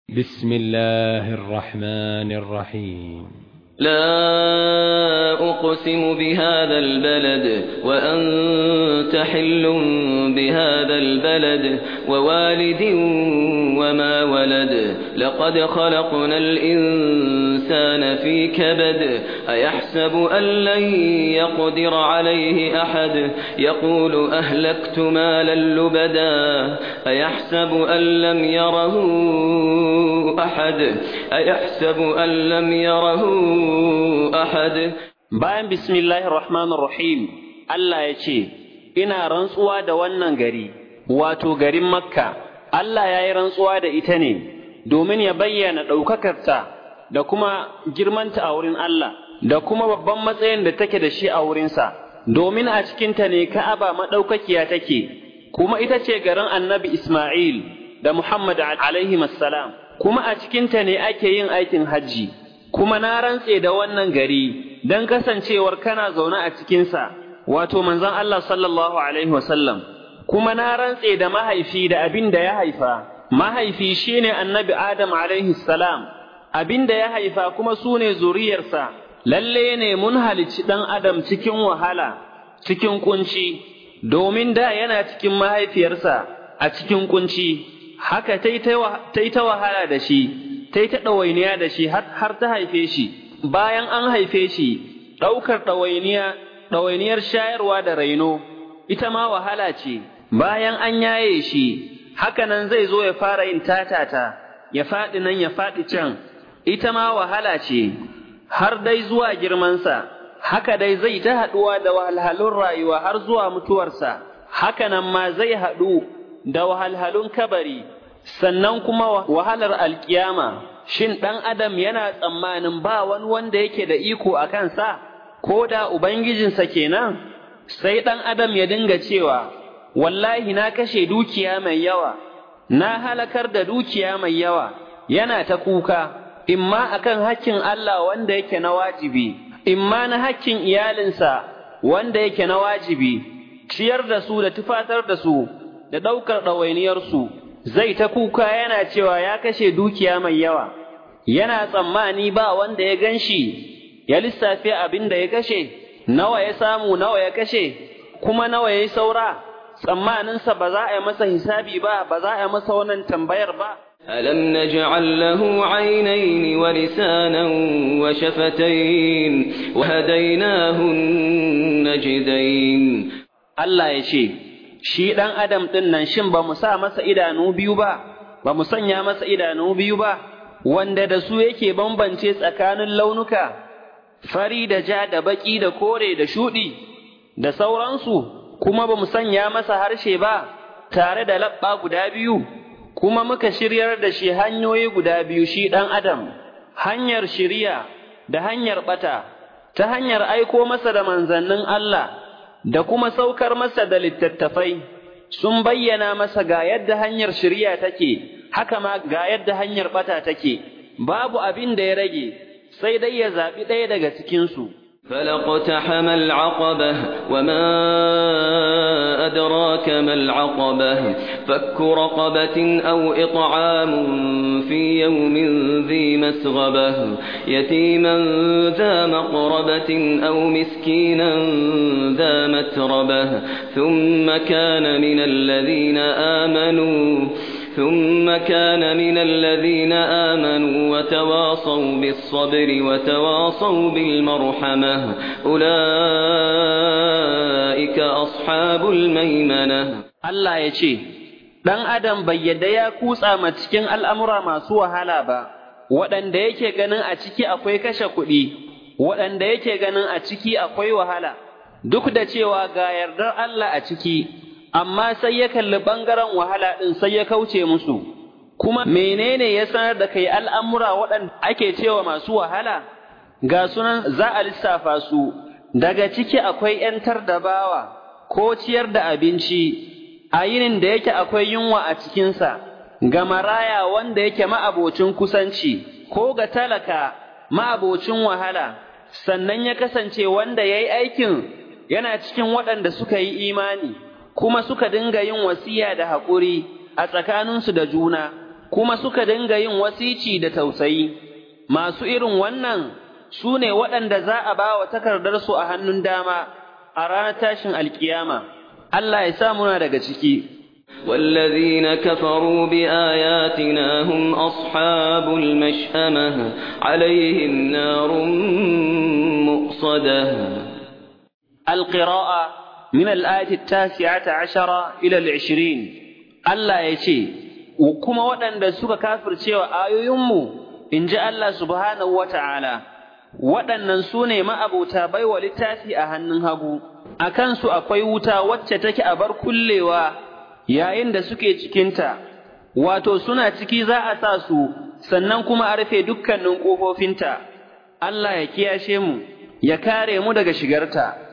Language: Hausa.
بسم الله الرحمن الرحيم لا أقسم بهذا البلد وأنت حل بهذا البلد ووالد وما ولد لقد خلقنا الإنسان في كبد أيحسب أن لن يقدر عليه أحد يقول أهلكت مالا لبدا أيحسب أن لم يره أحد bayan bismillahir rahmanir rahim Allah ya ce ina rantsuwa da wannan gari wato garin Makka Allah ya yi rantsuwa da ita ne domin ya bayyana ɗaukakarta da kuma girmanta a wurin Allah da kuma babban matsayin da take da shi a wurinsa domin a cikinta ne Ka'aba maɗaukakiya take kuma ita ce garin Annabi Isma'il da Muhammad alaihi assalam kuma a cikinta ne ake yin aikin hajji kuma na rantse da wannan gari don kasancewar kana zaune a cikinsa wato manzon Allah sallallahu alaihi wasallam kuma na rantse da mahaifi da abin da ya haifa mahaifi shine annabi Adam alaihi salam abin da ya haifa kuma sune zuriyarsa lalle ne mun halicci dan Adam cikin wahala cikin kunci domin da yana cikin mahaifiyarsa a cikin kunci haka ta yi ta wahala da shi ta yi ta ɗawainiya da shi har ta haife shi bayan an haife shi ɗaukar ɗawainiyar shayarwa da raino ita ma wahala ce bayan an yaye shi haka nan zai zo ya fara yin tatata ya faɗi nan ya faɗi can ita ma wahala ce har dai zuwa girmansa haka dai zai ta haɗuwa da wahalhalun rayuwa har zuwa mutuwarsa haka nan ma zai haɗu da wahalhalun kabari sannan kuma wahalar alkiyama shin ɗan adam yana tsammanin ba wani wanda yake da iko a kansa ko da ubangijinsa kenan sai ɗan adam ya dinga cewa wallahi na kashe dukiya mai yawa na halakar da dukiya mai yawa yana ta kuka imma akan hakkin Allah wanda yake na wajibi imma na hakkin iyalinsa wanda yake na wajibi ciyar da su da tufatar da su da ɗaukar ɗawainiyarsu zai ta kuka yana cewa ya kashe dukiya mai yawa yana tsammani ba wanda ya gan shi ya lissafi abin da ya kashe nawa ya samu nawa ya kashe kuma nawa ya yi saura tsammaninsa ba za a yi masa hisabi ba za a yi masa wannan tambayar ba ألم نجعل له عينين ولسانا وشفتين وهديناه النجدين Allah ya ce shi ɗan adam ɗin nan shin ba mu sa masa idanu biyu ba mu sanya masa idanu biyu ba wanda da su yake bambance tsakanin launuka fari da ja da baki da kore da shuɗi da sauransu kuma ba mu sanya masa harshe ba tare da labba guda biyu kuma muka shiryar da shi hanyoyi guda biyu shi ɗan adam hanyar shiriya da hanyar ɓata ta hanyar aiko masa da manzannin Allah da kuma saukar masa da littattafai sun bayyana masa ga yadda hanyar shiriya take haka ma ga yadda hanyar bata take babu abin da ya rage sai dai ya zabi ɗaya daga cikin su فلقتحم العقبة وما أدراك ما العقبة فك رقبة أو إطعام في يوم ذي مسغبة يتيما ذا مقربة أو مسكينا ذا متربة ثم كان من الذين آمنوا وتواصوا بالصبر وتواصوا بالمرحمة أولئك أصحاب الميمنة Allah ya ce, ɗan adam bai yadda ya kutsa ma cikin al'amura masu wahala ba, waɗanda yake ganin a ciki akwai kashe kuɗi, waɗanda yake ganin a ciki akwai wahala, duk da cewa ga yardar Allah a ciki, amma sai ya kalli ɓangaren wahala ɗin sai ya kauce musu, kuma menene ya sanar da kai al'amura waɗanda ake cewa masu wahala? Ga sunan za a lissafa su, daga ciki akwai ‘yantar da bawa ko ciyar da abinci, a yinin da yake akwai yunwa a cikinsa, ga maraya wanda yake ma'abocin kusanci, ko ga talaka ma'abocin wahala, sannan ya kasance wanda ya yi aikin yana cikin waɗanda suka yi imani, kuma suka dinga yin wasiya da haƙuri a tsakaninsu da juna, kuma suka dinga yin wasici da tausayi, masu irin wannan su ne waɗanda za a ba wa takardarsu a hannun dama a ranar tashin alkiyama. Allah ya sa muna daga ciki. والذين كفروا بآياتنا هم أصحاب المشأمة عليهم نار مؤصدة. القراءة من الآية 19 إلى 20. الله يشي وكما ودن سوك كافر cewa ayoyinmu inji Allah subhanahu wata'ala waɗannan su ne ma'abota baiwa littafi a hannun hagu, a kansu akwai wuta wacce take a bar kullewa yayin da suke cikinta, wato suna ciki za a sa su sannan kuma a rufe dukkanin ƙofofinta. Allah ya kiyashe mu, ya kare mu daga shigarta.